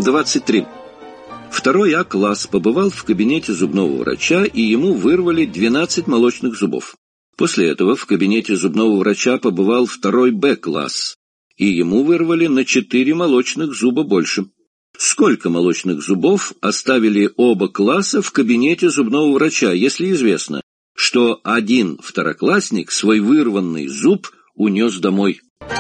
23. Второй А-класс побывал в кабинете зубного врача, и ему вырвали 12 молочных зубов. После этого в кабинете зубного врача побывал второй Б-класс, и ему вырвали на 4 молочных зуба больше. Сколько молочных зубов оставили оба класса в кабинете зубного врача, если известно, что один второклассник свой вырванный зуб унес домой?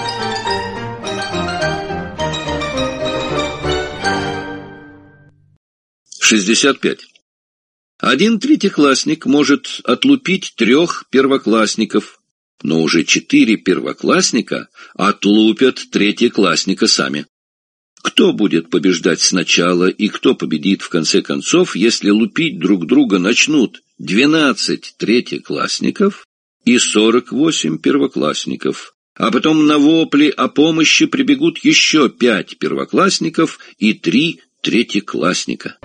«65. Один третьеклассник может отлупить 3 первоклассников, но уже 4 первоклассника отлупят третьеклассника сами. Кто будет побеждать сначала и кто победит в конце концов, если лупить друг друга начнут 12 третьеклассников и 48 первоклассников, а потом на вопли о помощи прибегут еще 5 первоклассников и 3 третьеклассника?»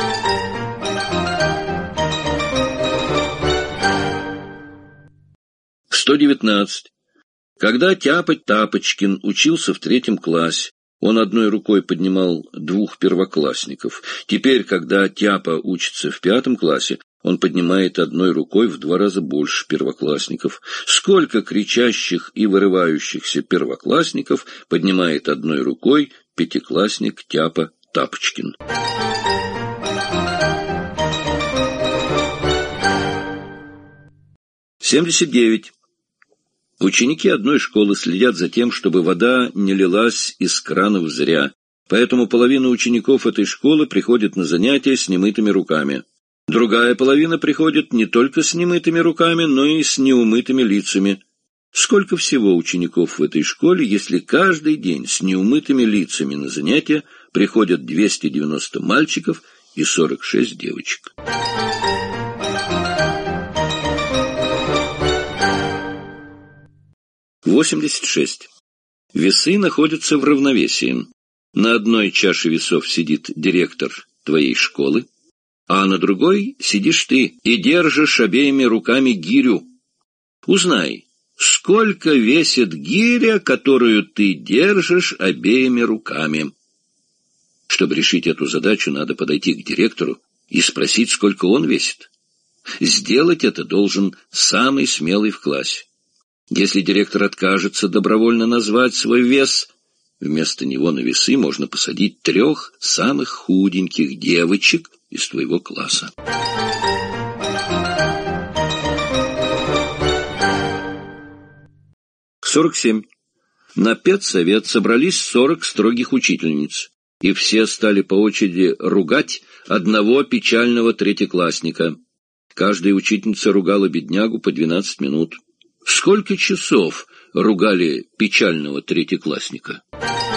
«119. Когда Тяпа-Тапочкин учился в 3 классе, он одной рукой поднимал 2 первоклассников. Теперь, когда Тяпа учится в 5 классе, он поднимает одной рукой в 2 раза больше первоклассников. Сколько кричащих и вырывающихся первоклассников поднимает одной рукой 5-классник Тяпа-Тапочкин?» 79. Ученики одной школы следят за тем, чтобы вода не лилась из кранов зря, поэтому половина учеников этой школы приходит на занятия с немытыми руками. Другая половина приходит не только с немытыми руками, но и с неумытыми лицами. Сколько всего учеников в этой школе, если каждый день с неумытыми лицами на занятия приходят 290 мальчиков и 46 девочек? 86. Весы находятся в равновесии. На одной чаше весов сидит директор твоей школы, а на другой сидишь ты и держишь обеими руками гирю. Узнай, сколько весит гиря, которую ты держишь обеими руками. Чтобы решить эту задачу, надо подойти к директору и спросить, сколько он весит. Сделать это должен самый смелый в классе. Если директор откажется добровольно назвать свой вес, вместо него на весы можно посадить 3 самых худеньких девочек из твоего класса. 47. На педсовет собрались 40 строгих учительниц, и все стали по очереди ругать одного печального третьеклассника. Каждая учительница ругала беднягу по 12 минут. Сколько часов ругали печального третьеклассника?